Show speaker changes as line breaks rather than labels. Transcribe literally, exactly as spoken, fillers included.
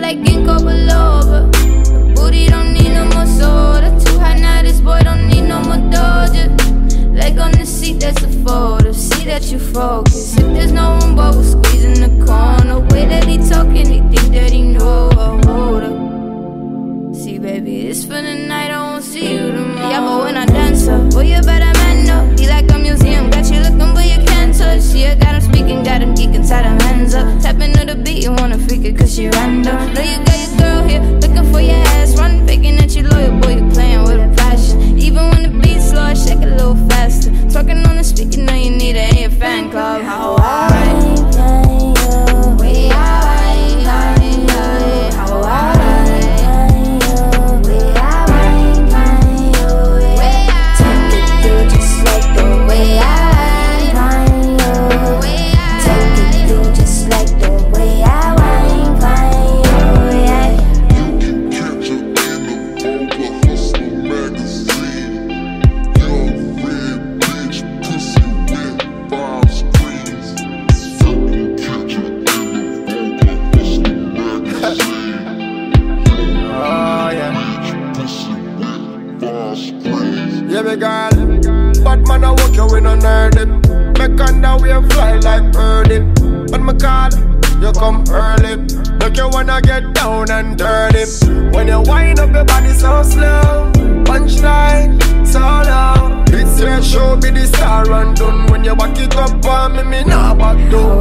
like ginkgo biloba. The booty don't need no more soda. Too hot now, this boy don't need no more Doja. Leg on the seat, that's a photo. See that you focus. If there's no room, boy, we'll squeeze in the corner. Way that he talking, he think that he know. Oh, hold up. See, baby, it's for the night, I won't see you tomorrow. Yeah, but when I dance up, boy, you better man know. He like a museum, got you looking, but you can't touch. See, I got him speaking, got him geeking, tied him hands up. Tapping to the beat, you wanna freak it, cause she random. Know you got your girl here, looking for your ass. Run, faking that you loyal, boy, you playing with a passion. Even when the beat's slow, I shake a little faster. Talking on the speaker, know you need it in your fan club. How I way I how I
yeah, me girl, bad man I walk you in a nerd it. Make underwear fly like birdie. But me call, you come early. Make you wanna get down and dirty. When you wind up your body so slow, punchline so low. It's your show, be the star and done. When you back it up on me, me nah back down.